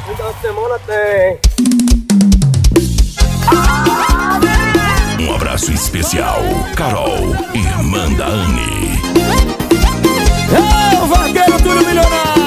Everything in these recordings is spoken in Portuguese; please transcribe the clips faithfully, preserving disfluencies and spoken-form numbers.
Final de semana tem. Um abraço especial, Carol, irmã da Anne. É o vaqueiro Túlio Milionário.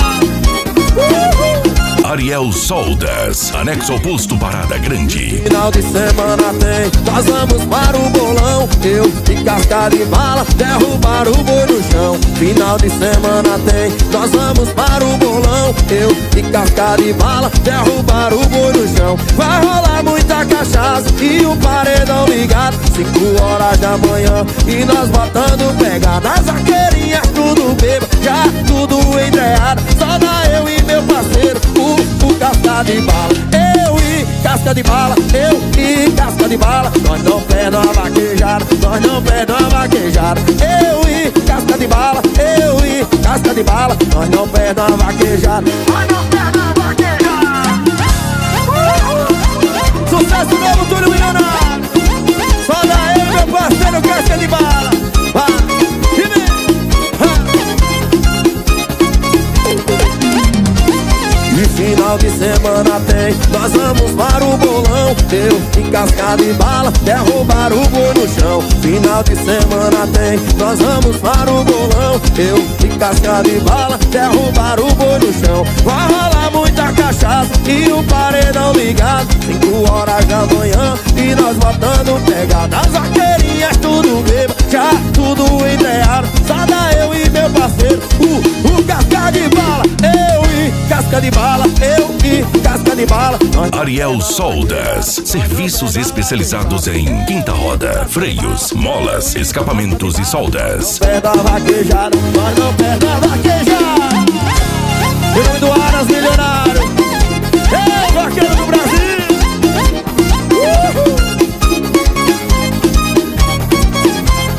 Ariel Soldas, anexo oposto Parada Grande. Final de semana tem, nós vamos para o bolão. Eu e casca de bala, derrubar o boi no chão. Final de semana tem, nós vamos para o bolão. Eu e casca de bala, derrubar o boi no chão. Vai rolar muita cachaça e um paredão ligado. Cinco horas da manhã e nós botando pegada. As vaqueirinhas tudo bebo, já tudo entreado. Só dá eu e meu parceiro, o O casca de bala, eu e casca de bala, eu e casca de bala. Nós não perdão a vaquejada, nós não perdão a vaquejada. Eu e casca de bala, eu e casca de bala. Nós não perdão a vaquejada, nós não perdão a vaquejada. Sucesso novo, Túlio Milionário. Só dá eu, meu parceiro, casca de bala. Vai, e vem. E final de semana tem, nós vamos para o bolão. Eu e casca de bala, derrubar o boi no chão. Final de semana tem, nós vamos para o bolão. Eu e casca de bala, derrubar o boi no chão. Vai rolar muita cachaça e um paredão ligado. Cinco horas da manhã e nós botando pegada. As vaqueirinhas tudo beba, já tudo entreado. Só dá eu e meu parceiro, o, o casca de bala. Eu e casca de bala, eu e casca de bala. Ariel Soldas, serviços especializados em quinta roda, freios, molas, escapamentos e soldas. Pega a vaquejada, nós não pega a vaquejada. Em nome do Aras Milionário, é o vaqueiro do Brasil.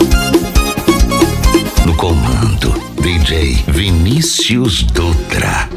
No comando, D J Vinícius Dutra.